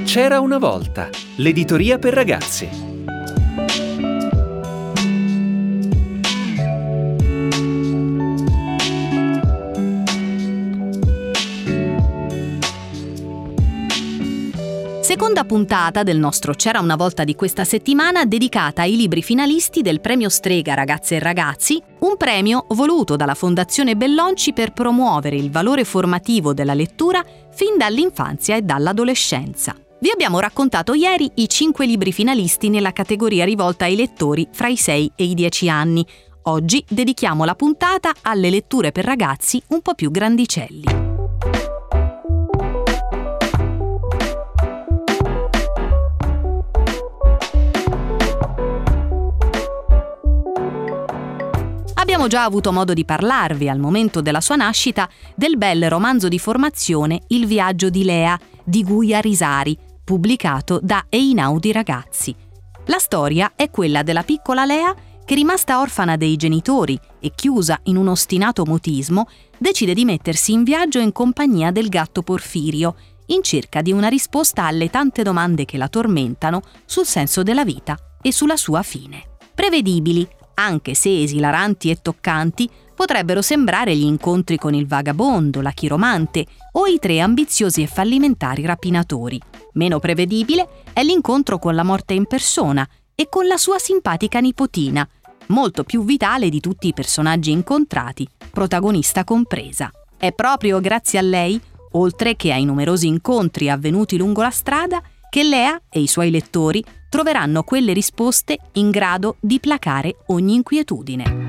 C'era una volta, l'editoria per ragazzi. Seconda puntata del nostro C'era una volta di questa settimana dedicata ai libri finalisti del Premio Strega Ragazze e Ragazzi, un premio voluto dalla Fondazione Bellonci per promuovere il valore formativo della lettura fin dall'infanzia e dall'adolescenza. Vi abbiamo raccontato ieri i 5 libri finalisti nella categoria rivolta ai lettori fra i 6 e i 10 anni. Oggi dedichiamo la puntata alle letture per ragazzi un po' più grandicelli. Abbiamo già avuto modo di parlarvi, al momento della sua nascita, del bel romanzo di formazione Il viaggio di Lea, di Guia Risari, pubblicato da Einaudi Ragazzi. La storia è quella della piccola Lea che, rimasta orfana dei genitori e chiusa in un ostinato mutismo, decide di mettersi in viaggio in compagnia del gatto Porfirio, in cerca di una risposta alle tante domande che la tormentano sul senso della vita e sulla sua fine. Prevedibili, anche se esilaranti e toccanti, potrebbero sembrare gli incontri con il vagabondo, la chiromante o i 3 ambiziosi e fallimentari rapinatori. Meno prevedibile è l'incontro con la morte in persona e con la sua simpatica nipotina, molto più vitale di tutti i personaggi incontrati, protagonista compresa. È proprio grazie a lei, oltre che ai numerosi incontri avvenuti lungo la strada, che Lea e i suoi lettori troveranno quelle risposte in grado di placare ogni inquietudine.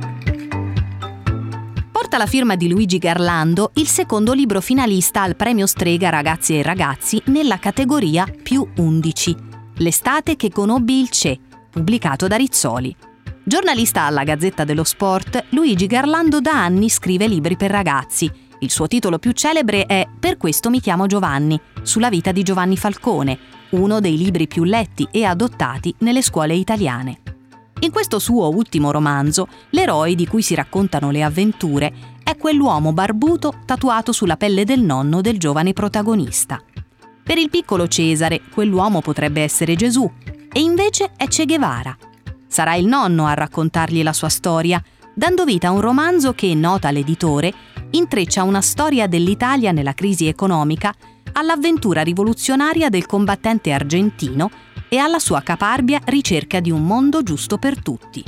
Porta la firma di Luigi Garlando il secondo libro finalista al Premio Strega Ragazze e Ragazzi nella categoria più 11, L'estate che conobbi il CE, pubblicato da Rizzoli. Giornalista alla Gazzetta dello Sport, Luigi Garlando da anni scrive libri per ragazzi. Il suo titolo più celebre è Per questo mi chiamo Giovanni, sulla vita di Giovanni Falcone, uno dei libri più letti e adottati nelle scuole italiane. In questo suo ultimo romanzo, l'eroe di cui si raccontano le avventure è quell'uomo barbuto tatuato sulla pelle del nonno del giovane protagonista. Per il piccolo Cesare, quell'uomo potrebbe essere Gesù, e invece è Che Guevara. Sarà il nonno a raccontargli la sua storia, dando vita a un romanzo che, nota l'editore, intreccia una storia dell'Italia nella crisi economica all'avventura rivoluzionaria del combattente argentino e alla sua caparbia ricerca di un mondo giusto per tutti.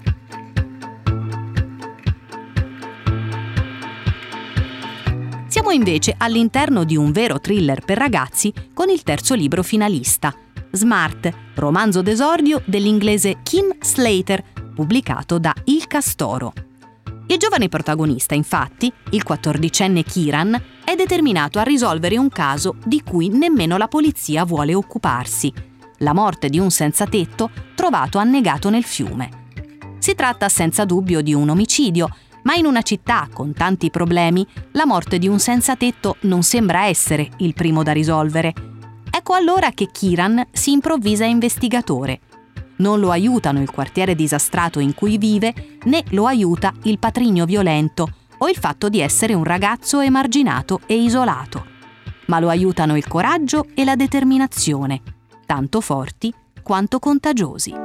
Siamo invece all'interno di un vero thriller per ragazzi con il terzo libro finalista, Smart, romanzo d'esordio dell'inglese Kim Slater, pubblicato da Il Castoro. Il giovane protagonista, infatti, il 14enne Kiran, è determinato a risolvere un caso di cui nemmeno la polizia vuole occuparsi: la morte di un senzatetto trovato annegato nel fiume. Si tratta senza dubbio di un omicidio, ma in una città con tanti problemi, la morte di un senzatetto non sembra essere il primo da risolvere. Ecco allora che Kiran si improvvisa investigatore. Non lo aiutano il quartiere disastrato in cui vive, né lo aiuta il patrigno violento o il fatto di essere un ragazzo emarginato e isolato. Ma lo aiutano il coraggio e la determinazione, tanto forti quanto contagiosi.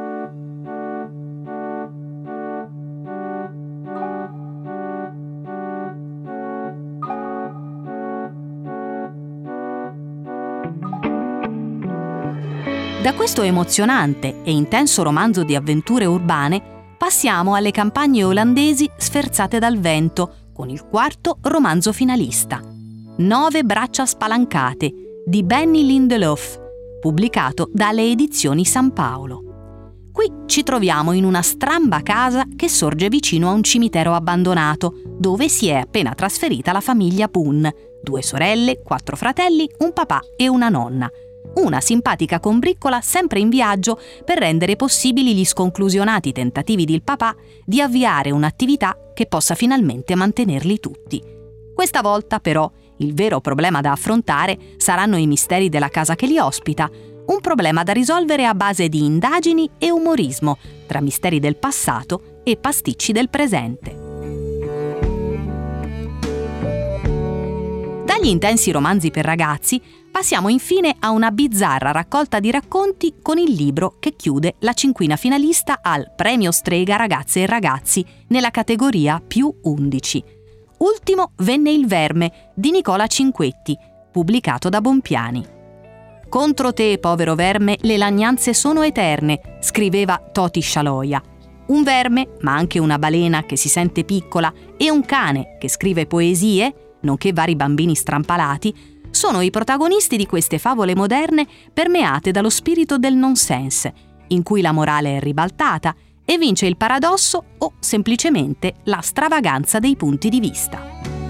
Da questo emozionante e intenso romanzo di avventure urbane passiamo alle campagne olandesi sferzate dal vento con il quarto romanzo finalista, 9 braccia spalancate di Benny Lindelof, pubblicato dalle edizioni San Paolo. Qui ci troviamo in una stramba casa che sorge vicino a un cimitero abbandonato, dove si è appena trasferita la famiglia Boone, 2 sorelle, 4 fratelli, un papà e una nonna. Una simpatica combriccola sempre in viaggio per rendere possibili gli sconclusionati tentativi del papà di avviare un'attività che possa finalmente mantenerli tutti. Questa volta, però, il vero problema da affrontare saranno i misteri della casa che li ospita, un problema da risolvere a base di indagini e umorismo, tra misteri del passato e pasticci del presente. Dagli intensi romanzi per ragazzi passiamo infine a una bizzarra raccolta di racconti con il libro che chiude la cinquina finalista al Premio Strega Ragazze e Ragazzi nella categoria +11. Ultimo venne Il Verme di Nicola Cinquetti, pubblicato da Bompiani. «Contro te, povero verme, le lagnanze sono eterne», scriveva Toti Scialoia. Un verme, ma anche una balena che si sente piccola e un cane che scrive poesie, nonché vari bambini strampalati, sono i protagonisti di queste favole moderne permeate dallo spirito del nonsense, in cui la morale è ribaltata e vince il paradosso o semplicemente la stravaganza dei punti di vista.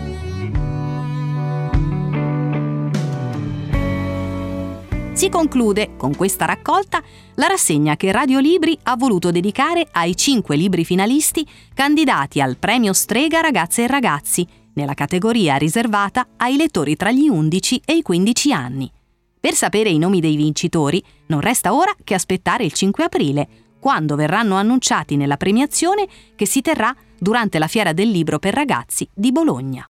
Si conclude con questa raccolta la rassegna che Radio Libri ha voluto dedicare ai 5 libri finalisti candidati al Premio Strega Ragazze e Ragazzi, nella categoria riservata ai lettori tra gli 11 e i 15 anni. Per sapere i nomi dei vincitori non resta ora che aspettare il 5 aprile, quando verranno annunciati nella premiazione che si terrà durante la Fiera del Libro per Ragazzi di Bologna.